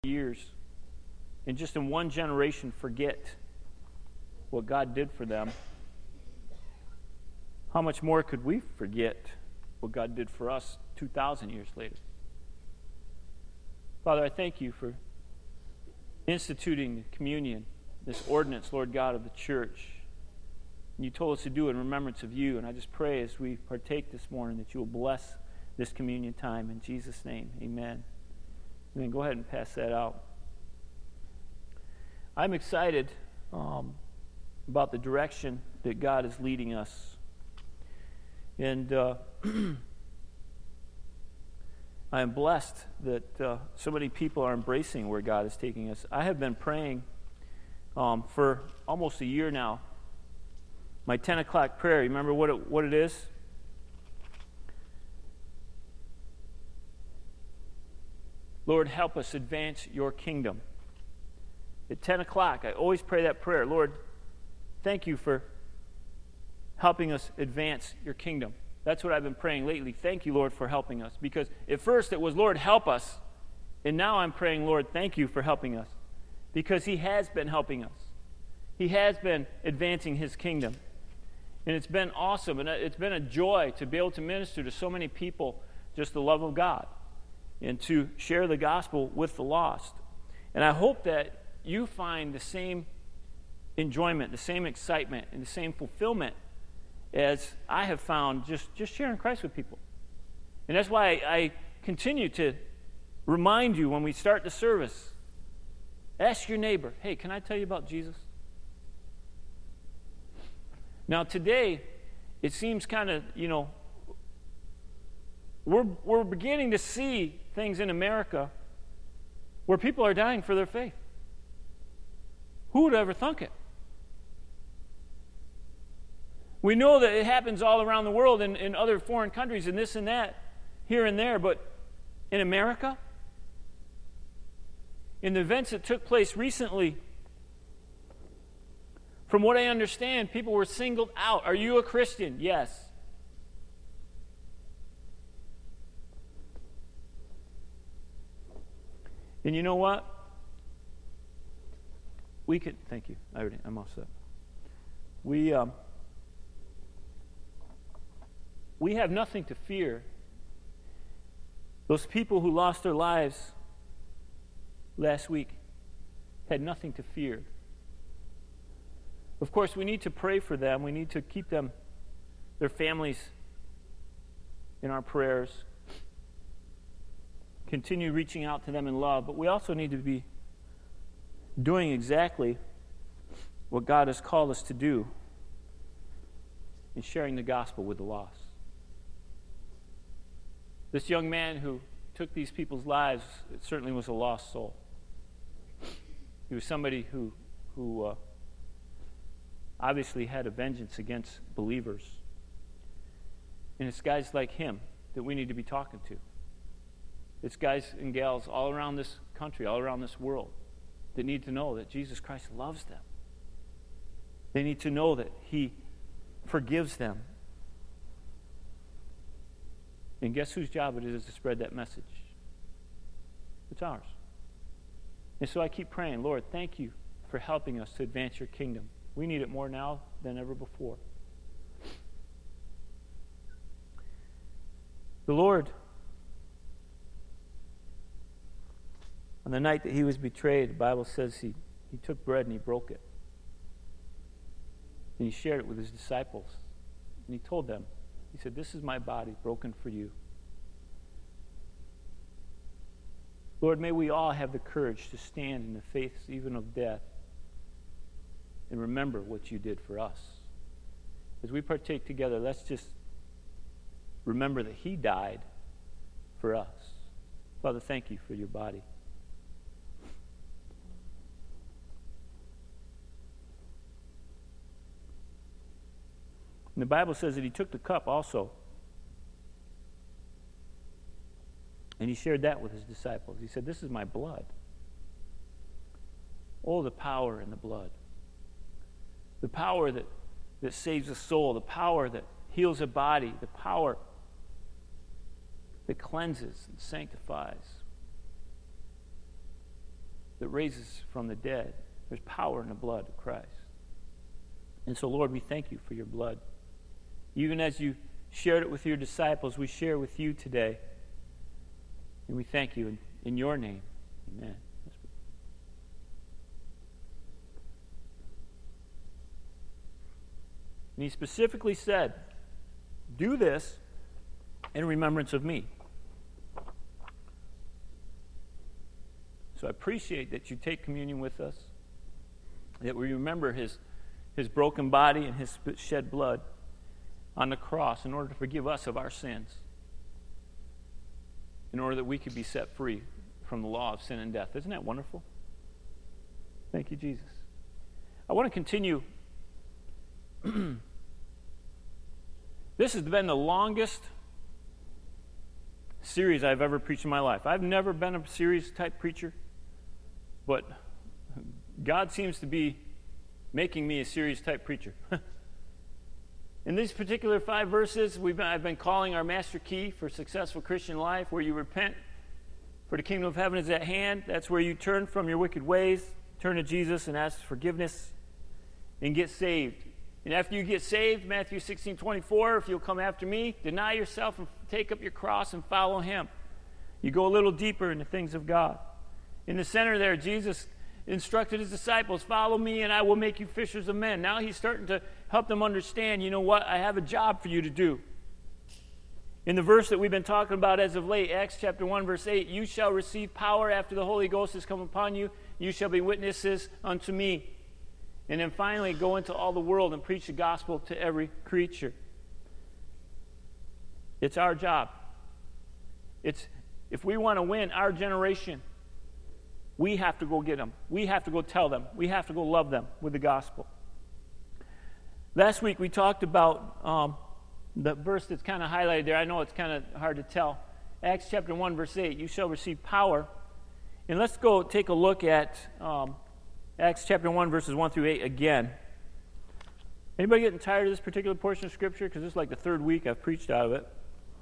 years, and just in one generation forget what God did for them, how much more could we forget what God did for us 2,000 years later? Father, I thank you for instituting communion, this ordinance, Lord God, of the church. And you told us to do it in remembrance of you, and I just pray as we partake this morning that you will bless this communion time. In Jesus' name, amen. And then go ahead and pass that out. I'm excited about the direction that God is leading us. And I am blessed that so many people are embracing where God is taking us. I have been praying for almost a year now. My 10 o'clock prayer, remember what it is? Lord, help us advance your kingdom. At 10 o'clock, I always pray that prayer. Lord, thank you for helping us advance your kingdom. That's what I've been praying lately. Thank you, Lord, for helping us. Because at first it was, Lord, help us. And now I'm praying, Lord, thank you for helping us. Because he has been helping us. He has been advancing his kingdom. And it's been awesome. And it's been a joy to be able to minister to so many people just the love of God. And to share the gospel with the lost. And I hope that you find the same enjoyment, the same excitement, and the same fulfillment as I have found just sharing Christ with people. And that's why I continue to remind you when we start the service, ask your neighbor, hey, can I tell you about Jesus? Now today, it seems kind of, we're beginning to see things in America where people are dying for their faith. Who would ever thunk it? We know that it happens all around the world in other foreign countries and this and that, here and there, but in America, in the events that took place recently, from what I understand, people were singled out. Are you a Christian? Yes. And you know what? We could, thank you. I'm all set. We have nothing to fear. Those people who lost their lives last week had nothing to fear. Of course, we need to pray for them. We need to keep them, their families, in our prayers. Continue reaching out to them in love. But we also need to be doing exactly what God has called us to do in sharing the gospel with the lost. This young man who took these people's lives, it certainly was a lost soul. He was somebody who obviously had a vengeance against believers. And it's guys like him that we need to be talking to. It's guys and gals all around this country, all around this world, that need to know that Jesus Christ loves them. They need to know that he forgives them. And guess whose job it is to spread that message? It's ours. And so I keep praying, Lord, thank you for helping us to advance your kingdom. We need it more now than ever before. The Lord, on the night that he was betrayed, the Bible says he took bread and he broke it. And he shared it with his disciples. And he told them, he said, this is my body broken for you. Lord, may we all have the courage to stand in the face even of death and remember what you did for us. As we partake together, let's just remember that he died for us. Father, thank you for your body. And the Bible says that he took the cup also. And he shared that with his disciples. He said, this is my blood. Oh, the power in the blood. The power that saves a soul. The power that heals a body. The power that cleanses and sanctifies. that raises from the dead. There's power in the blood of Christ. And so, Lord, we thank you for your blood. Even as you shared it with your disciples, we share with you today. And we thank you in your name. Amen. And he specifically said, do this in remembrance of me. So I appreciate that you take communion with us, that we remember his broken body and his shed blood on the cross in order to forgive us of our sins, in order that we could be set free from the law of sin and death. Isn't that wonderful? Thank you, Jesus. I want to continue. This has been the longest series I've ever preached in my life. I've never been a series-type preacher, but God seems to be making me a series-type preacher. In these particular 5 verses, I've been calling our master key for successful Christian life, where you repent, for the kingdom of heaven is at hand. That's where you turn from your wicked ways, turn to Jesus and ask forgiveness, and get saved. And after you get saved, Matthew 16:24, if you'll come after me, deny yourself and take up your cross and follow him. You go a little deeper in the things of God. In the center there, Jesus instructed his disciples, follow me and I will make you fishers of men. Now he's starting to help them understand, you know what, I have a job for you to do. In the verse that we've been talking about as of late, Acts chapter 1, verse 8, you shall receive power after the Holy Ghost has come upon you. You shall be witnesses unto me. And then finally, go into all the world and preach the gospel to every creature. It's our job. If we want to win our generation, we have to go get them. We have to go tell them. We have to go love them with the gospel. Last week we talked about the verse that's kind of highlighted there. I know it's kind of hard to tell. Acts chapter 1, verse 8, you shall receive power. And let's go take a look at Acts chapter 1, verses 1 through 8 again. Anybody getting tired of this particular portion of Scripture? Because this is like the 3rd week I've preached out of it.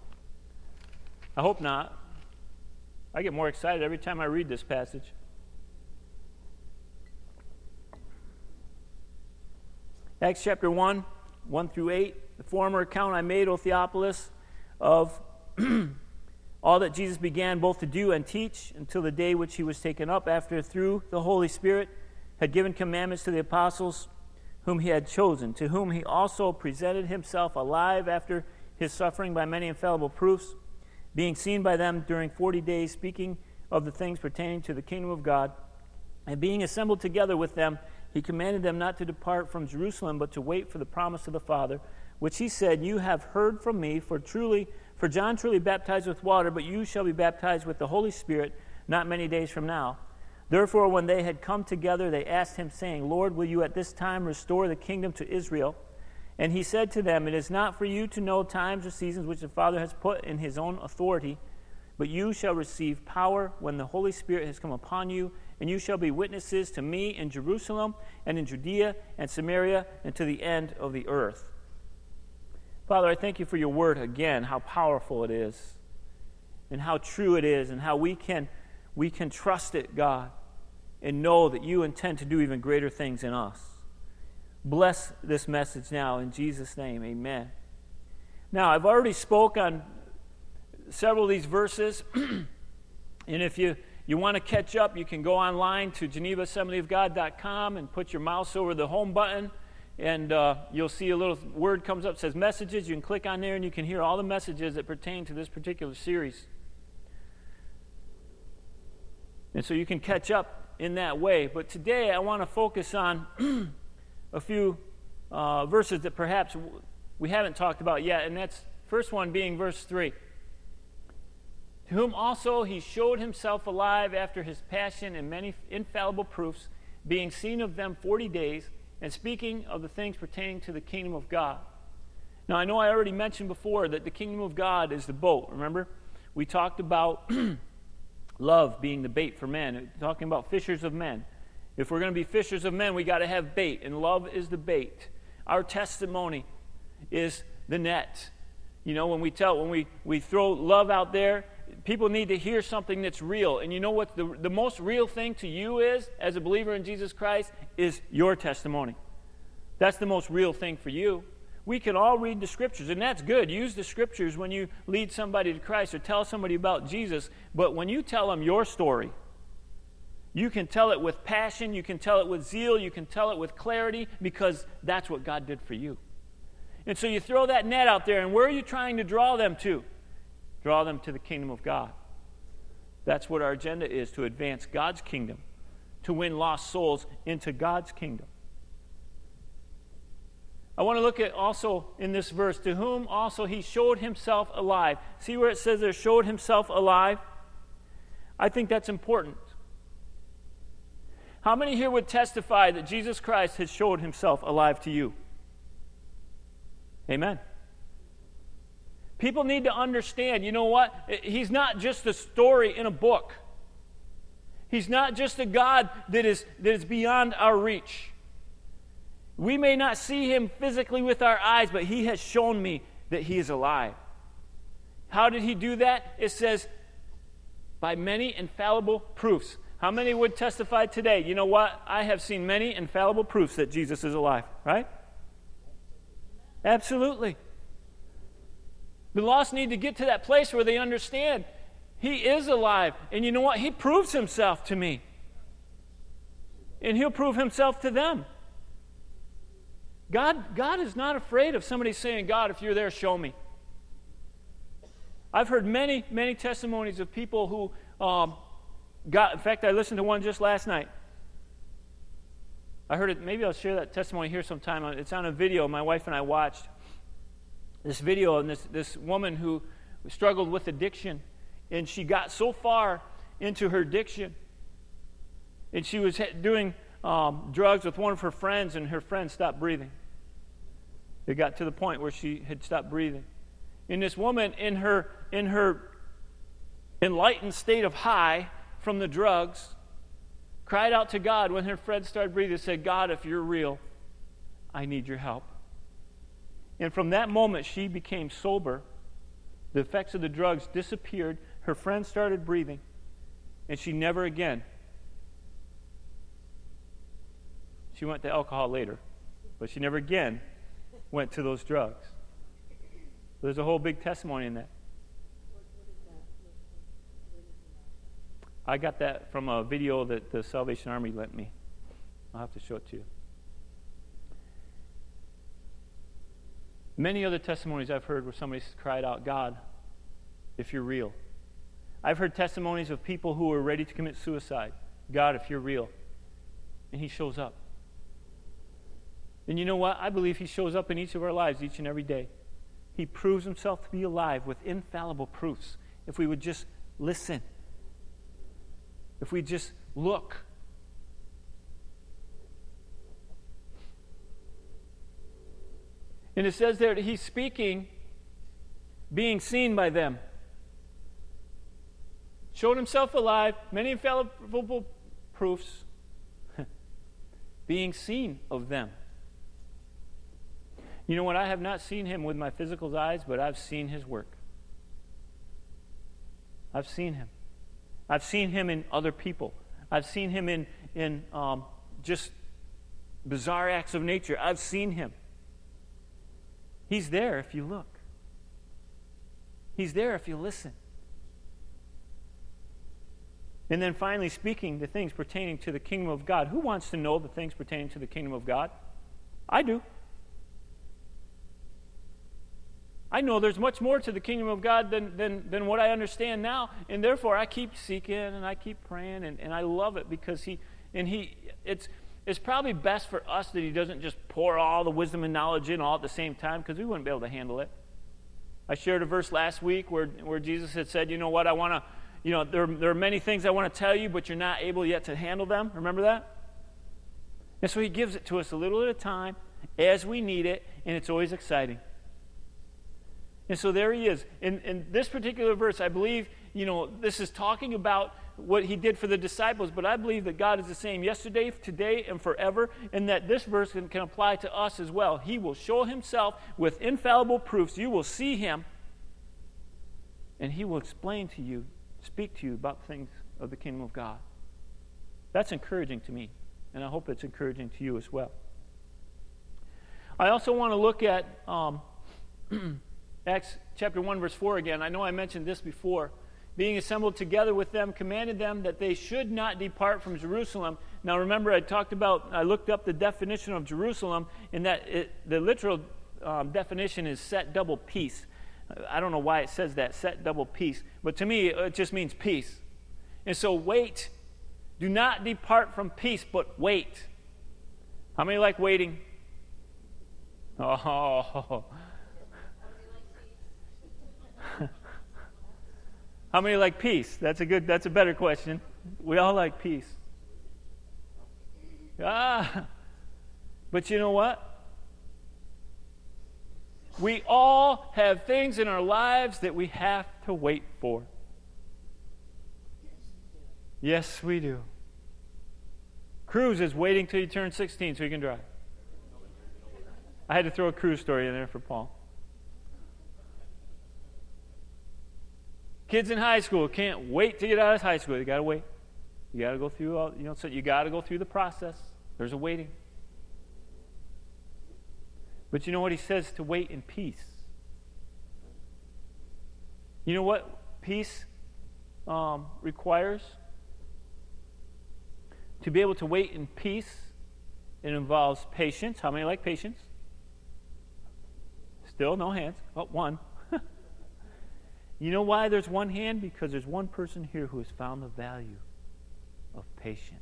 I hope not. I get more excited every time I read this passage. Acts chapter 1, 1 through 8. The former account I made, O Theophilus, of all that Jesus began both to do and teach until the day which he was taken up, after through the Holy Spirit had given commandments to the apostles whom he had chosen, to whom he also presented himself alive after his suffering by many infallible proofs, being seen by them during 40 days, speaking of the things pertaining to the kingdom of God. And being assembled together with them, he commanded them not to depart from Jerusalem, but to wait for the promise of the Father, which he said, you have heard from me, for John truly baptized with water, but you shall be baptized with the Holy Spirit not many days from now. Therefore, when they had come together, they asked him, saying, Lord, will you at this time restore the kingdom to Israel? And he said to them, it is not for you to know times or seasons which the Father has put in his own authority, but you shall receive power when the Holy Spirit has come upon you, and you shall be witnesses to me in Jerusalem and in Judea and Samaria and to the end of the earth. Father, I thank you for your word again, how powerful it is, and how true it is, and how we can trust it, God, and know that you intend to do even greater things in us. Bless this message now in Jesus' name, amen. Now, I've already spoke on several of these verses, and if you want to catch up, you can go online to GenevaAssemblyofGod.com and put your mouse over the home button, and you'll see a little word comes up that says messages. You can click on there, and you can hear all the messages that pertain to this particular series. And so you can catch up in that way. But today I want to focus on a few verses that perhaps we haven't talked about yet, and that's first one being verse 3. To whom also he showed himself alive after his passion and many infallible proofs, being seen of them 40 days, and speaking of the things pertaining to the kingdom of God. Now, I know I already mentioned before that the kingdom of God is the boat, remember? We talked about love being the bait for men, talking about fishers of men. If we're going to be fishers of men, we got to have bait, and love is the bait. Our testimony is the net. You know, when we throw love out there, People need to hear something that's real. And you know what the most real thing to you is, as a believer in Jesus Christ, is your testimony. That's the most real thing for you. We can all read the Scriptures, and that's good. Use the Scriptures when you lead somebody to Christ or tell somebody about Jesus. But when you tell them your story, you can tell it with passion, you can tell it with zeal, you can tell it with clarity, because that's what God did for you. And so you throw that net out there, and where are you trying to draw them to? Draw them to the kingdom of God. That's what our agenda is, to advance God's kingdom, to win lost souls into God's kingdom. I want to look at also in this verse, to whom also he showed himself alive. See where it says there, showed himself alive? I think that's important. How many here would testify that Jesus Christ has showed himself alive to you? Amen. People need to understand, you know what? He's not just a story in a book. He's not just a God that is beyond our reach. We may not see him physically with our eyes, but he has shown me that he is alive. How did he do that? It says, by many infallible proofs. How many would testify today? You know what? I have seen many infallible proofs that Jesus is alive, right? Absolutely. The lost need to get to that place where they understand he is alive. And you know what? He proves himself to me. And he'll prove himself to them. God is not afraid of somebody saying, God, if you're there, show me. I've heard many, many testimonies of people who in fact, I listened to one just last night. I heard it, maybe I'll share that testimony here sometime. It's on a video my wife and I watched. This video of this woman who struggled with addiction, and she got so far into her addiction, and she was doing drugs with one of her friends, and her friend stopped breathing. It got to the point where she had stopped breathing. And this woman, in her enlightened state of high from the drugs, cried out to God when her friend started breathing, said, God, if you're real, I need your help. And from that moment, she became sober. The effects of the drugs disappeared. Her friend started breathing. And she never again. She went to alcohol later. But she never again went to those drugs. There's a whole big testimony in that. I got that from a video that the Salvation Army lent me. I'll have to show it to you. Many other testimonies I've heard where somebody cried out, God, if you're real. I've heard testimonies of people who are ready to commit suicide. God, if you're real. And he shows up. And you know what? I believe he shows up in each of our lives each and every day. He proves himself to be alive with infallible proofs. If we would just listen. If we just look. And it says there that he's speaking, being seen by them. Showed himself alive, many infallible proofs, being seen of them. You know what? I have not seen him with my physical eyes, but I've seen his work. I've seen him. I've seen him in other people. I've seen him in just bizarre acts of nature. I've seen him. He's there if you look. He's there if you listen. And then finally, speaking the things pertaining to the kingdom of God. Who wants to know the things pertaining to the kingdom of God? I do. I know there's much more to the kingdom of God than what I understand now, and therefore I keep seeking and I keep praying, and I love it because it's probably best for us that he doesn't just pour all the wisdom and knowledge in all at the same time, because we wouldn't be able to handle it. I shared a verse last week where Jesus had said, you know what, I want to, there are many things I want to tell you, but you're not able yet to handle them. Remember that? And so he gives it to us a little at a time as we need it, and it's always exciting. And so there he is. In this particular verse, I believe, this is talking about what he did for the disciples, but I believe that God is the same yesterday, today, and forever, and that this verse can apply to us as well. He will show himself with infallible proofs. You will see him, and he will explain to you speak to you about things of the kingdom of God. That's encouraging to me, and I hope it's encouraging to you as well. I also want to look at Acts chapter 1, verse 4 again. I know I mentioned this before. Being assembled together with them, commanded them that they should not depart from Jerusalem. Now remember, I looked up the definition of Jerusalem, and that the literal definition is set double peace. I don't know why it says that, set double peace. But to me, it just means peace. And so wait. Do not depart from peace, but wait. How many like waiting? Oh. How many like peace? That's a better question. We all like peace. But you know what? We all have things in our lives that we have to wait for. Yes, we do. Cruz is waiting till you turn 16 so he can drive. I had to throw a Cruz story in there for Paul. Kids in high school can't wait to get out of high school. They got to wait. You got to go through so you got to go through the process. There's a waiting. But you know what he says? To wait in peace. You know what peace requires? To be able to wait in peace, it involves patience. How many like patience? Still no hands. Oh, one. You know why there's one hand? Because there's one person here who has found the value of patience.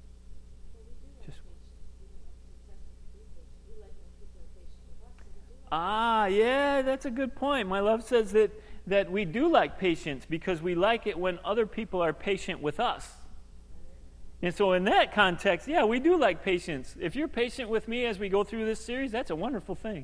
Yeah, that's a good point. My love says that we do like patience because we like it when other people are patient with us. And so in that context, yeah, we do like patience. If you're patient with me as we go through this series, that's a wonderful thing.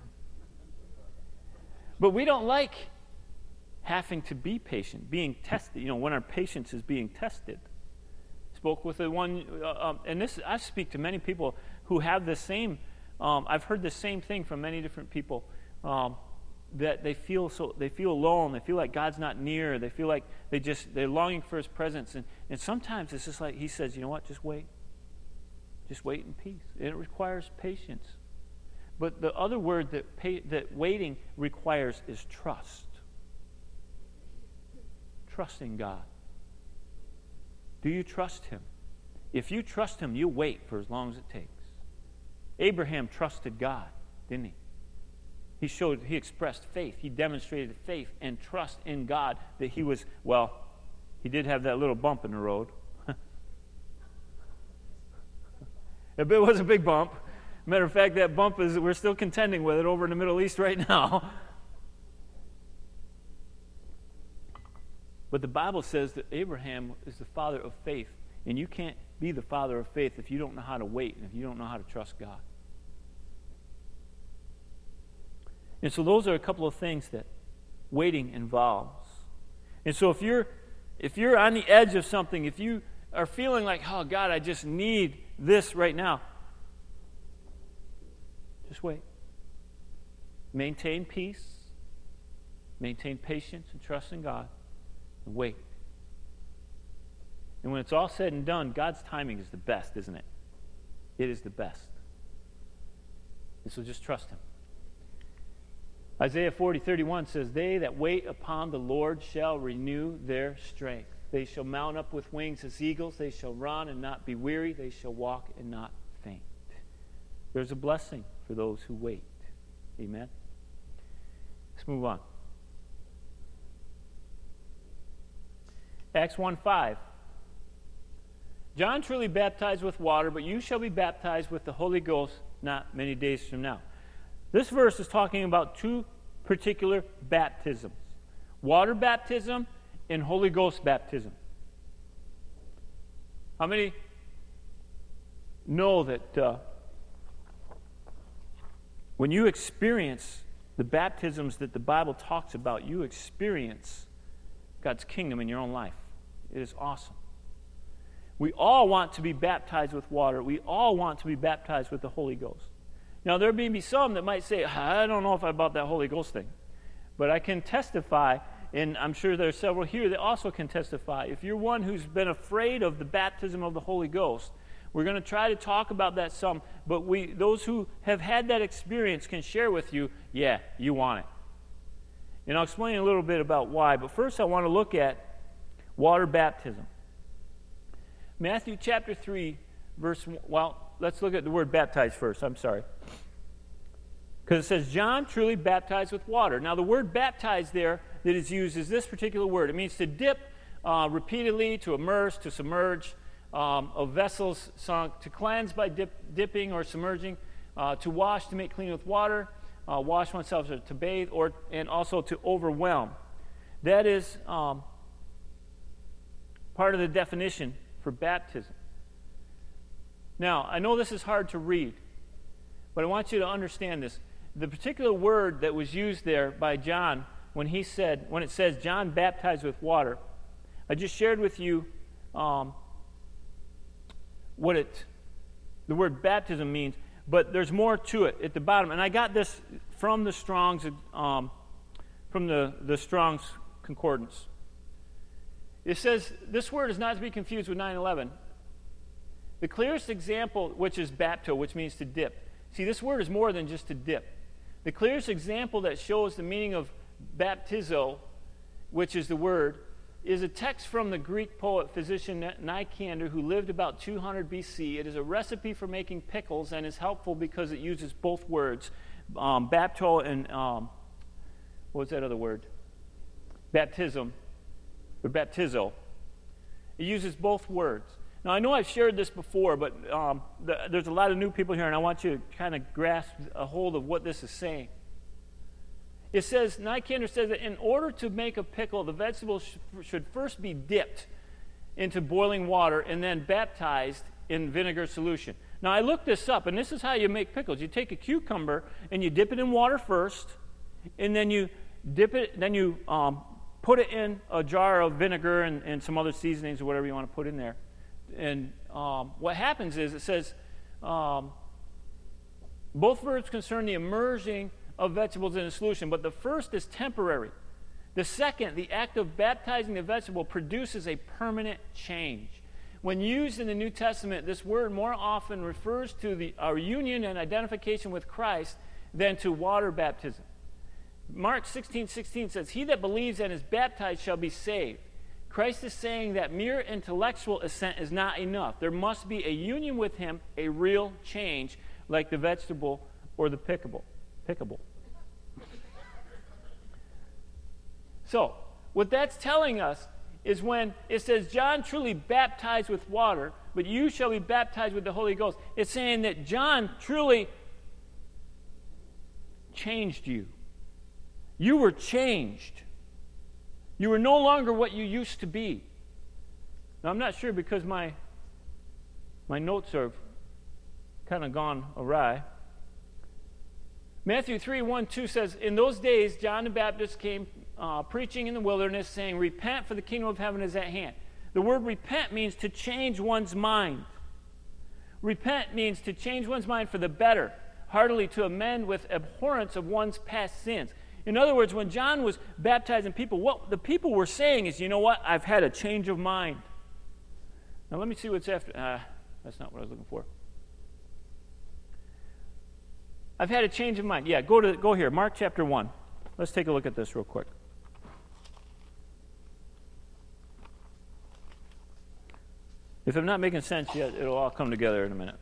But we don't like having to be patient, being tested, when our patience is being tested. Spoke with the one, and this, I speak to many people who have the same, I've heard the same thing from many different people, that they feel alone, they feel like God's not near, they feel like they're longing for His presence, and sometimes it's just like He says, you know what, just wait in peace. It requires patience. But the other word that waiting requires is trust. Trusting God. Do you trust Him? If you trust Him, you wait for as long as it takes. Abraham trusted God, didn't he? He expressed faith. He demonstrated faith and trust in God that he did have that little bump in the road. It was a big bump. Matter of fact, that bump we're still contending with it over in the Middle East right now. But the Bible says that Abraham is the father of faith. And you can't be the father of faith if you don't know how to wait and if you don't know how to trust God. And so those are a couple of things that waiting involves. And so if you're on the edge of something, if you are feeling like, oh God, I just need this right now, just wait. Maintain peace, maintain patience and trust in God. Wait. And when it's all said and done, God's timing is the best, isn't it? It is the best. And so just trust Him. Isaiah 40:31 says, "They that wait upon the Lord shall renew their strength. They shall mount up with wings as eagles. They shall run and not be weary. They shall walk and not faint." There's a blessing for those who wait. Amen? Let's move on. Acts 1:5. John truly baptized with water, but you shall be baptized with the Holy Ghost not many days from now. This verse is talking about two particular baptisms. Water baptism and Holy Ghost baptism. How many know that when you experience the baptisms that the Bible talks about, you experience God's kingdom in your own life? It is awesome. We all want to be baptized with water. We all want to be baptized with the Holy Ghost. Now, there may be some that might say, I don't know if about that Holy Ghost thing. But I can testify and I'm sure there are several here that also can testify. If you're one who's been afraid of the baptism of the Holy Ghost, we're going to try to talk about that some, but those who have had that experience can share with you, yeah, you want it. And I'll explain a little bit about why, but first I want to look at water baptism. Matthew chapter 3, let's look at the word baptize first, I'm sorry. Because it says, John truly baptized with water. Now the word baptize there that is used is this particular word. It means to dip repeatedly, to immerse, to submerge, of vessels sunk, to cleanse by dipping or submerging, to wash, to make clean with water, wash oneself, to bathe, and also to overwhelm. That is part of the definition for baptism. Now, I know this is hard to read, but I want you to understand this. The particular word that was used there by John when it says John baptized with water, I just shared with you the word baptism means, but there's more to it at the bottom. And I got this from the Strong's Strong's Concordance. It says this word is not to be confused with 9/11. The clearest example, which is bapto, which means to dip. See, this word is more than just to dip. The clearest example that shows the meaning of baptizo, which is the word, is a text from the Greek poet physician Nicander, who lived about 200 BC. It is a recipe for making pickles and is helpful because it uses both words, bapto and what's that other word? Baptism, or baptizo. It uses both words. Now, I know I've shared this before, but there's a lot of new people here, and I want you to kind of grasp a hold of what this is saying. It says, Nicander says that in order to make a pickle, the vegetable should first be dipped into boiling water and then baptized in vinegar solution. Now, I looked this up, and this is how you make pickles. You take a cucumber, and you dip it in water first, and then you dip it, then you put it in a jar of vinegar and some other seasonings or whatever you want to put in there. And what happens is it says both verbs concern the immersing of vegetables in a solution, but the first is temporary. The second, the act of baptizing the vegetable, produces a permanent change. When used in the New Testament, this word more often refers to our union and identification with Christ than to water baptism. Mark 16:16 says, "He that believes and is baptized shall be saved." Christ is saying that mere intellectual assent is not enough. There must be a union with him, a real change, like the vegetable or the pickable. So, what that's telling us is when it says, John truly baptized with water, but you shall be baptized with the Holy Ghost, it's saying that John truly changed you. You were changed. You were no longer what you used to be. Now, I'm not sure because my notes are kind of gone awry. Matthew 3:1-2 says, "In those days John the Baptist came preaching in the wilderness, saying, 'Repent, for the kingdom of heaven is at hand.'" The word repent means to change one's mind. Repent means to change one's mind for the better, heartily to amend with abhorrence of one's past sins. In other words, when John was baptizing people, what the people were saying is, you know what, I've had a change of mind. Now let me see what's after. That's not what I was looking for. I've had a change of mind. Yeah, go here, Mark chapter 1. Let's take a look at this real quick. If I'm not making sense yet, it'll all come together in a minute.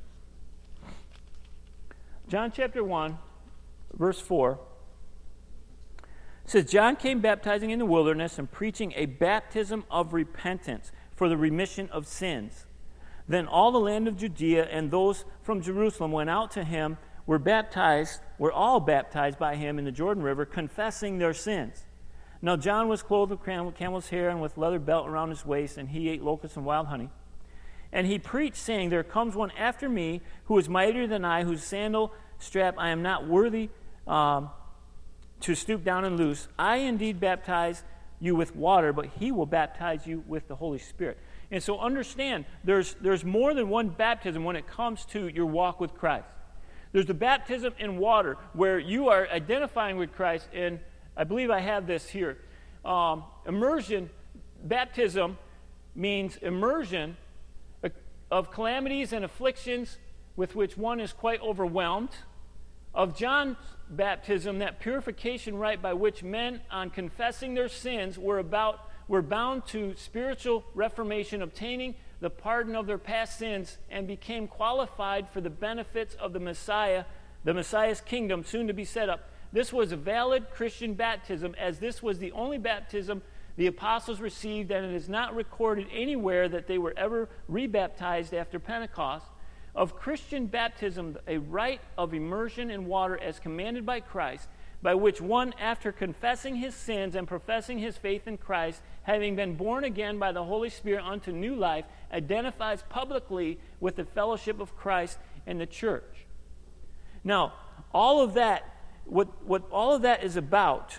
John chapter 1, verse 4. It says, "John came baptizing in the wilderness and preaching a baptism of repentance for the remission of sins. Then all the land of Judea and those from Jerusalem went out to him, were all baptized by him in the Jordan River, confessing their sins. Now John was clothed with camel's hair and with leather belt around his waist, and he ate locusts and wild honey. And he preached, saying, 'There comes one after me who is mightier than I, whose sandal strap I am not worthy to stoop down and loose. I indeed baptize you with water, but he will baptize you with the Holy Spirit.'" And so understand, there's more than one baptism when it comes to your walk with Christ. There's the baptism in water where you are identifying with Christ, and I believe I have this here. immersion, baptism means immersion of calamities and afflictions with which one is quite overwhelmed. Of John's baptism, that purification rite by which men, on confessing their sins, were bound to spiritual reformation, obtaining the pardon of their past sins, and became qualified for the benefits of the Messiah's kingdom, soon to be set up. This was a valid Christian baptism, as this was the only baptism the apostles received, and it is not recorded anywhere that they were ever rebaptized after Pentecost. Of Christian baptism, a rite of immersion in water as commanded by Christ, by which one, after confessing his sins and professing his faith in Christ, having been born again by the Holy Spirit unto new life, identifies publicly with the fellowship of Christ and the church. Now, all of that, what all of that is about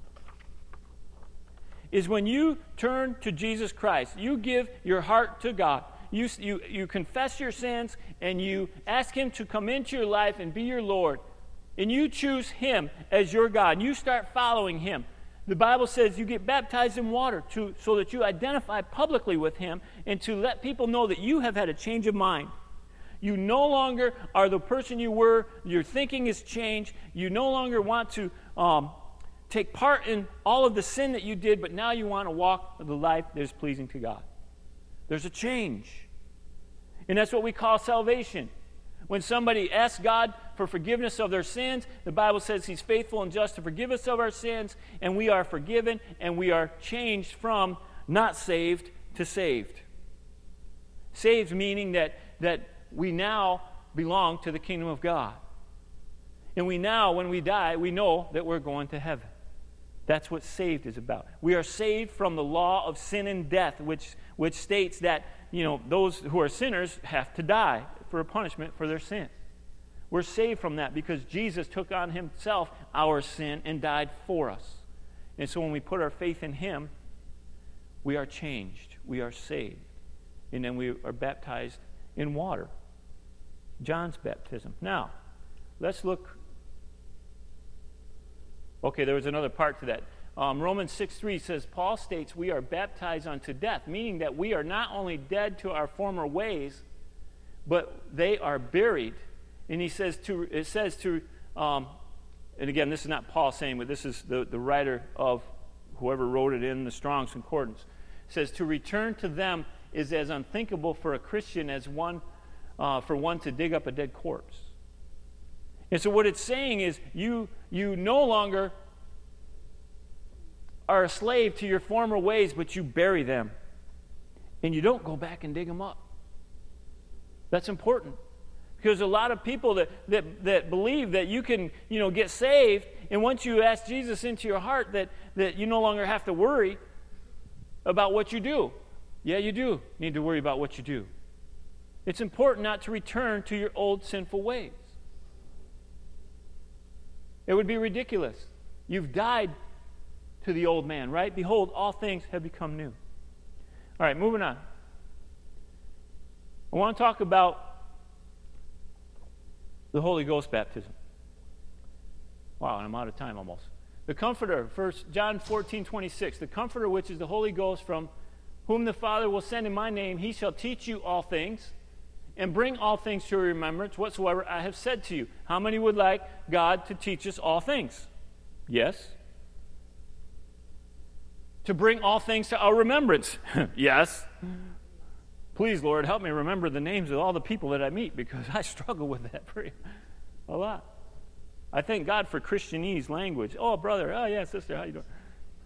is when you turn to Jesus Christ, you give your heart to God. You confess your sins and you ask Him to come into your life and be your Lord. And you choose Him as your God. And you start following Him. The Bible says you get baptized in water so that you identify publicly with Him and to let people know that you have had a change of mind. You no longer are the person you were. Your thinking has changed. You no longer want to take part in all of the sin that you did, but now you want to walk the life that is pleasing to God. There's a change. And that's what we call salvation. When somebody asks God for forgiveness of their sins, the Bible says He's faithful and just to forgive us of our sins, and we are forgiven, and we are changed from not saved to saved. Saved meaning that we now belong to the kingdom of God. And we now, when we die, we know that we're going to heaven. That's what saved is about. We are saved from the law of sin and death, which states that, those who are sinners have to die for a punishment for their sin. We're saved from that because Jesus took on Himself our sin and died for us. And so when we put our faith in Him, we are changed. We are saved. And then we are baptized in water. John's baptism. Now, let's look. Okay, there was another part to that. Romans 6:3 says, Paul states we are baptized unto death, meaning that we are not only dead to our former ways, but they are buried. And it says and again, this is not Paul saying, but this is the writer of whoever wrote it in the Strong's Concordance. It says, to return to them is as unthinkable for a Christian as for one to dig up a dead corpse. And so what it's saying is you no longer are a slave to your former ways, but you bury them. And you don't go back and dig them up. That's important. Because a lot of people that believe that you can, get saved, and once you ask Jesus into your heart that you no longer have to worry about what you do. Yeah, you do need to worry about what you do. It's important not to return to your old sinful ways. It would be ridiculous. You've died to the old man, right? Behold, all things have become new. All right, moving on. I want to talk about the Holy Ghost baptism. Wow, and I'm out of time almost. The Comforter, 1 John 14:26. The Comforter, which is the Holy Ghost, from whom the Father will send in my name, He shall teach you all things and bring all things to your remembrance whatsoever I have said to you. How many would like God to teach us all things? Yes. To bring all things to our remembrance? Yes. Please, Lord, help me remember the names of all the people that I meet, because I struggle with that a lot. I thank God for Christianese language. Oh, brother. Oh, yeah, sister. How you doing?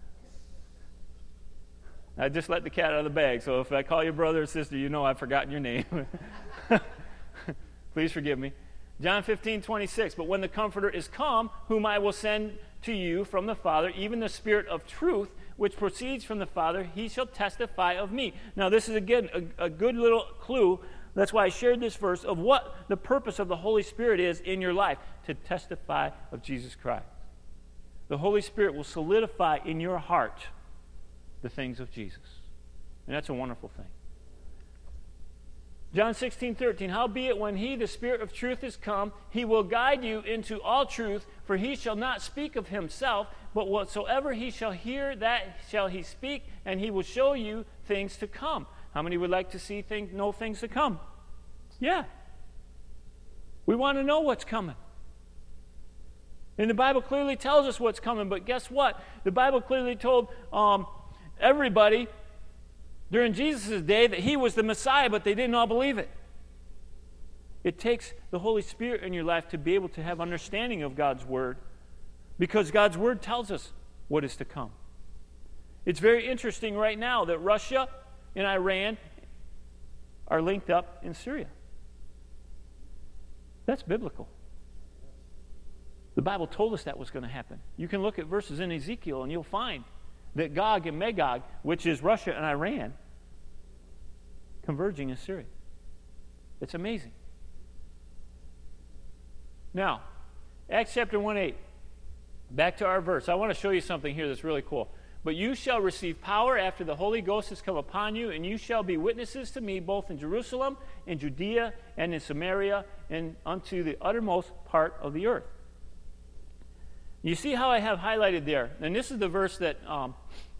I just let the cat out of the bag, so if I call you brother or sister, I've forgotten your name. Please forgive me. John 15:26. But when the Comforter is come, whom I will send to you from the Father, even the Spirit of truth, which proceeds from the Father, He shall testify of me. Now, this is, again, a good little clue. That's why I shared this verse of what the purpose of the Holy Spirit is in your life, to testify of Jesus Christ. The Holy Spirit will solidify in your heart the things of Jesus. And that's a wonderful thing. John 16:13, howbeit when he, the Spirit of truth, is come, he will guide you into all truth, for he shall not speak of himself, but whatsoever he shall hear, that shall he speak, and he will show you things to come. How many would like to know things to come? Yeah. We want to know what's coming. And the Bible clearly tells us what's coming, but guess what? The Bible clearly told everybody during Jesus' day that he was the Messiah, but they didn't all believe it. It takes the Holy Spirit in your life to be able to have understanding of God's Word, because God's Word tells us what is to come. It's very interesting right now that Russia and Iran are linked up in Syria. That's biblical. The Bible told us that was going to happen. You can look at verses in Ezekiel and you'll find that Gog and Magog, which is Russia and Iran, converging in Syria. It's amazing. Now, Acts chapter 1:8. Back to our verse. I want to show you something here that's really cool. But you shall receive power after the Holy Ghost has come upon you, and you shall be witnesses to me both in Jerusalem, in Judea, and in Samaria, and unto the uttermost part of the earth. You see how I have highlighted there, and this is the verse that I've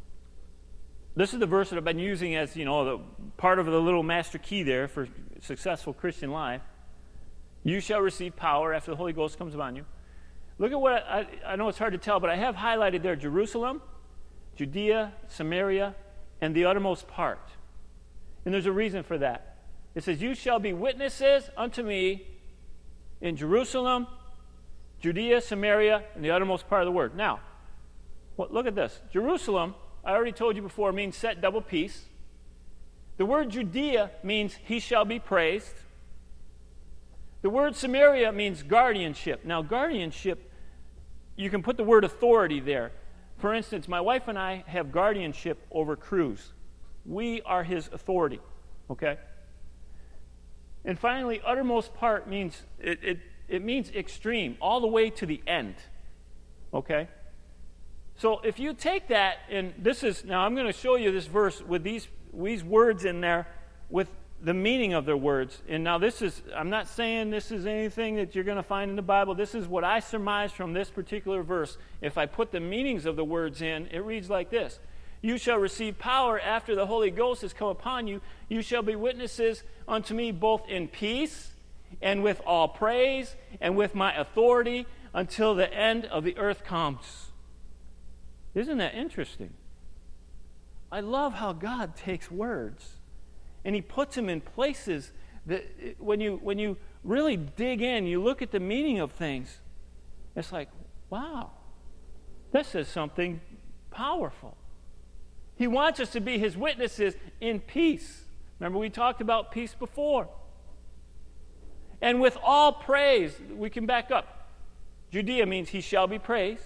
been using as the part of the little master key there for successful Christian life. You shall receive power after the Holy Ghost comes upon you. Look at what I know it's hard to tell, but I have highlighted there Jerusalem, Judea, Samaria, and the uttermost part. And there's a reason for that. It says, you shall be witnesses unto me in Jerusalem, Judea, Samaria, and the uttermost part of the world. Now, look at this. Jerusalem, I already told you before, means set double peace. The word Judea means he shall be praised. The word Samaria means guardianship. Now, guardianship, you can put the word authority there. For instance, my wife and I have guardianship over Cruz. We are his authority, okay? And finally, uttermost part means, it means extreme, all the way to the end, okay? So if you take that, and now I'm going to show you this verse with these words in there with the meaning of their words. And now I'm not saying this is anything that you're going to find in the Bible. This is what I surmise from this particular verse. If I put the meanings of the words in, it reads like this. You shall receive power after the Holy Ghost has come upon you. You shall be witnesses unto me both in peace and with all praise and with my authority until the end of the earth comes. Isn't that interesting? I love how God takes words and he puts them in places that when you really dig in, you look at the meaning of things, it's like, wow, this is something powerful. He wants us to be his witnesses in peace. Remember, we talked about peace before. And with all praise, we can back up. Judea means he shall be praised.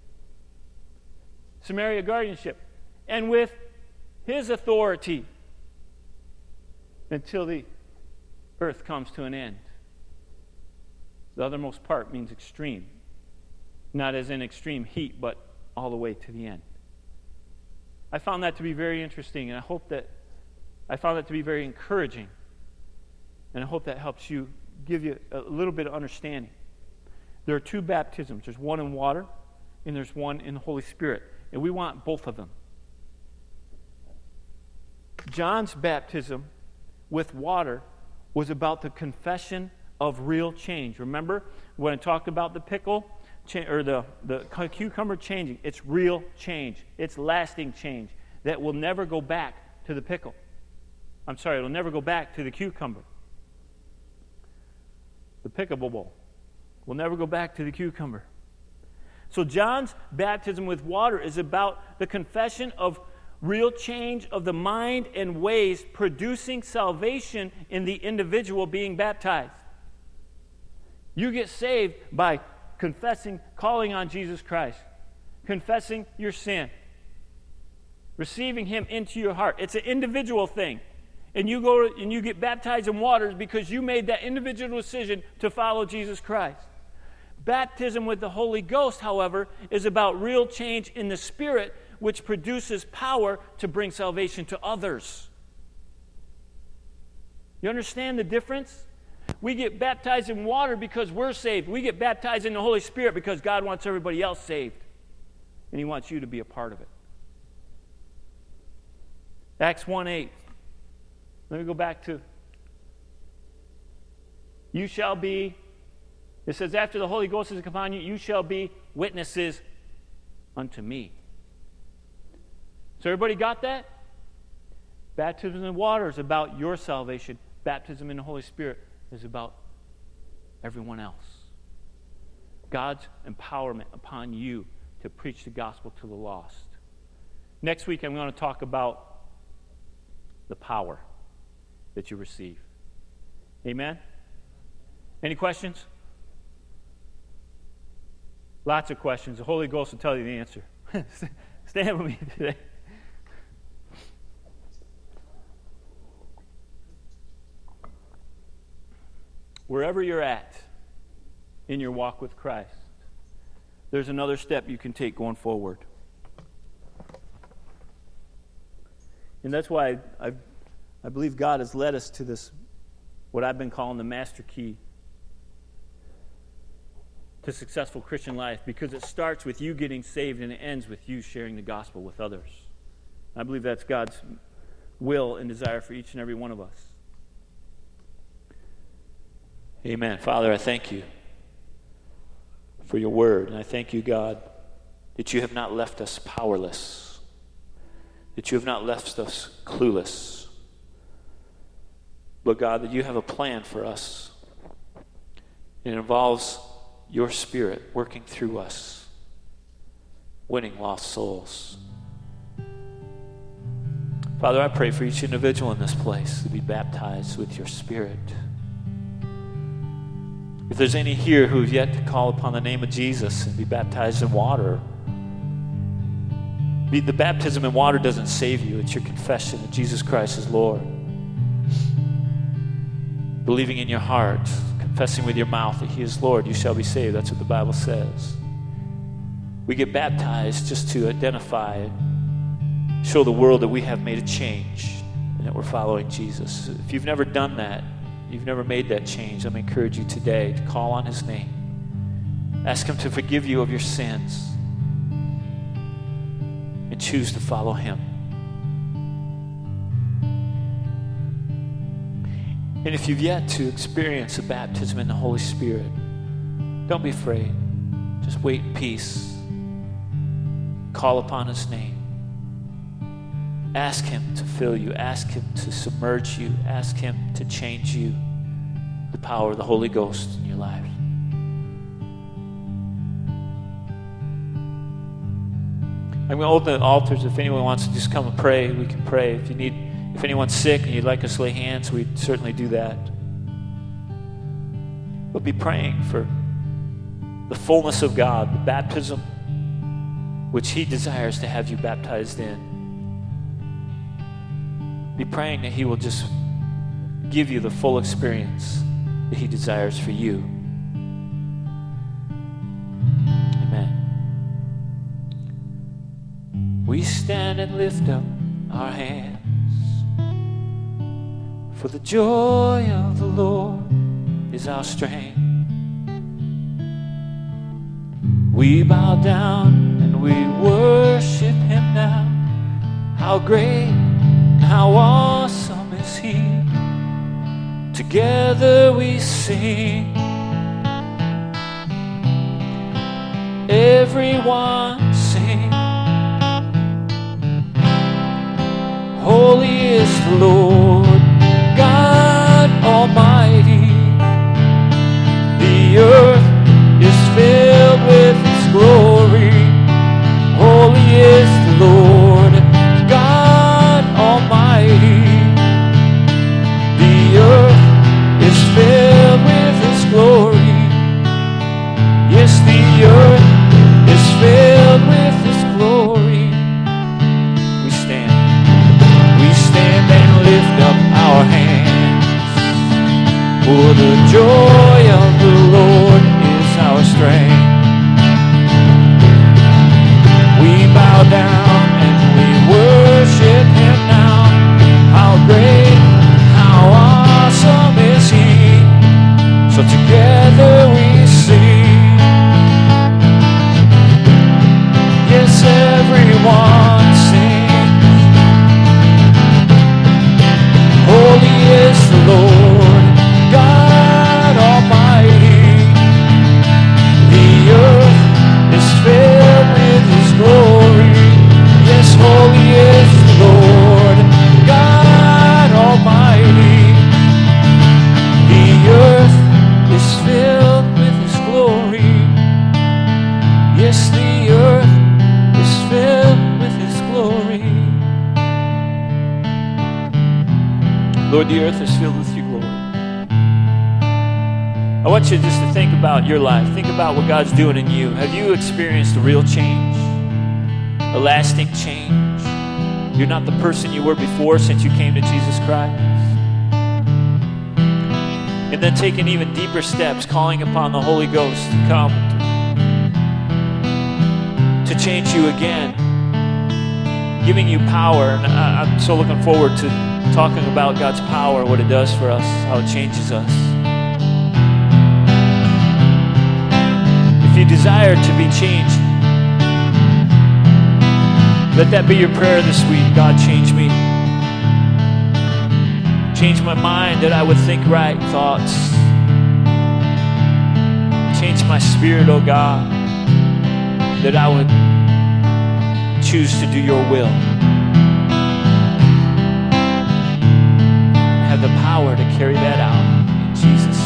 Samaria, guardianship. And with his authority until the earth comes to an end. The othermost part means extreme. Not as in extreme heat, but all the way to the end. I found that to be very interesting, and I found that to be very encouraging. And I hope that helps you, give you a little bit of understanding. There are two baptisms. There's one in water, and there's one in the Holy Spirit. And we want both of them. John's baptism with water was about the confession of real change. Remember when I talked about the pickle or the cucumber changing? It's real change. It's lasting change that will never go back to the pickle. I'm sorry, it'll never go back to the cucumber. The pickable will never go back to the cucumber. So John's baptism with water is about the confession of real change of the mind and ways, producing salvation in the individual being baptized. You get saved by confessing, calling on Jesus Christ, confessing your sin, receiving him into your heart. It's an individual thing. And you go and you get baptized in waters because you made that individual decision to follow Jesus Christ. Baptism with the Holy Ghost, however, is about real change in the Spirit, which produces power to bring salvation to others. You understand the difference? We get baptized in water because we're saved. We get baptized in the Holy Spirit because God wants everybody else saved. And He wants you to be a part of it. Acts 1:8. Let me go back to, you shall be, it says, after the Holy Ghost is upon you, you shall be witnesses unto me. So everybody got that? Baptism in water is about your salvation. Baptism in the Holy Spirit is about everyone else. God's empowerment upon you to preach the gospel to the lost. Next week I'm going to talk about the power that you receive. Amen? Any questions? Lots of questions. The Holy Ghost will tell you the answer. Stand with me today. Wherever you're at in your walk with Christ, there's another step you can take going forward. And that's why I believe God has led us to this, what I've been calling the master key to successful Christian life, because it starts with you getting saved and it ends with you sharing the gospel with others. I believe that's God's will and desire for each and every one of us. Amen. Father, I thank you for your word, and I thank you, God, that you have not left us powerless, that you have not left us clueless, but God, that you have a plan for us. It involves your Spirit working through us, winning lost souls. Father, I pray for each individual in this place to be baptized with your Spirit. If there's any here who have yet to call upon the name of Jesus and be baptized in water, the baptism in water doesn't save you. It's your confession that Jesus Christ is Lord. Believing in your heart, confessing with your mouth that He is Lord, you shall be saved. That's what the Bible says. We get baptized just to identify, show the world that we have made a change and that we're following Jesus. If you've never done that, you've never made that change, let me encourage you today to call on His name. Ask Him to forgive you of your sins and choose to follow Him. And if you've yet to experience a baptism in the Holy Spirit, don't be afraid. Just wait in peace. Call upon His name. Ask Him to fill you. Ask Him to submerge you. Ask Him to change you. The power of the Holy Ghost in your life. I'm going to open the altars. If anyone wants to just come and pray, we can pray. If anyone's sick and you'd like us to lay hands, we'd certainly do that. But be praying for the fullness of God, the baptism which He desires to have you baptized in. Be praying that He will just give you the full experience that He desires for you. Amen. We stand and lift up our hands, for the joy of the Lord is our strength. We bow down and we worship Him now. How great, how awesome is He. Together we sing. Everyone sing. Holy is the Lord God Almighty. The earth is filled with His glory. Holy is the Lord God Almighty. The earth is filled with His glory. Yes, the earth is filled with His glory. We stand and lift up our hands, for the joy of the Lord is our strength. We bow down and we worship Him now. How great, how awesome everyone sings. Holy is the Lord, God Almighty. The earth is filled with His glory. Yes, holy is the Lord, God Almighty. The earth is filled with His glory. Yes, the earth is filled with His glory. Lord, the earth is filled with your glory. I want you just to think about your life. Think about what God's doing in you. Have you experienced a real change? A lasting change? You're not the person you were before since you came to Jesus Christ. And then taking even deeper steps, calling upon the Holy Ghost to come to change you again, giving you power. And I'm so looking forward to talking about God's power, what it does for us, how it changes us. If you desire to be changed, let that be your prayer this week. God, change me. Change my mind that I would think right thoughts. Change my spirit, oh God, that I would choose to do your will. Have the power to carry that out in Jesus'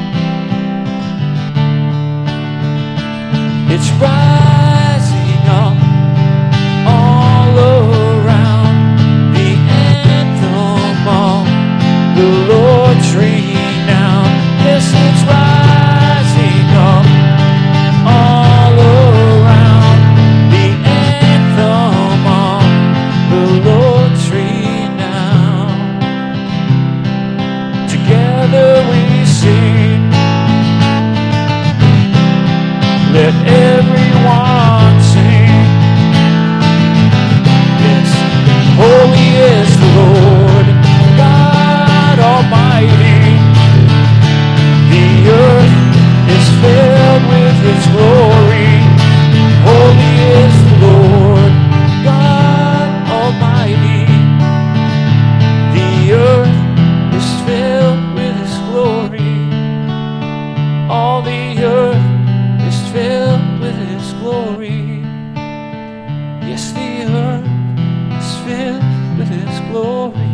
name. It's rising up all around, the anthem of the Lord's renown. Yes, it's rising up all around, the anthem of the Lord's renown. Together we sing, let everyone sing. Yes, holy is the Lord, God Almighty. The earth is filled with His glory. Holy is the Lord, God Almighty. The earth is filled with His glory. All the earth is filled with His glory. Yes, the earth is filled with His glory.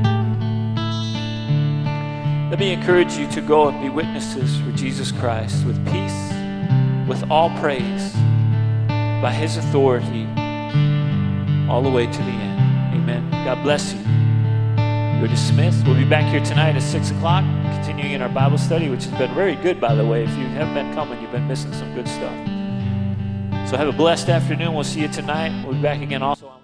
Let me encourage you to go and be witnesses for Jesus Christ with peace, with all praise, by His authority, all the way to the end. Amen. God bless you. You're dismissed. We'll be back here tonight at 6 o'clock, continuing in our Bible study, which has been very good, by the way. If you haven't been coming, you've been missing some good stuff. So have a blessed afternoon. We'll see you tonight. We'll be back again also.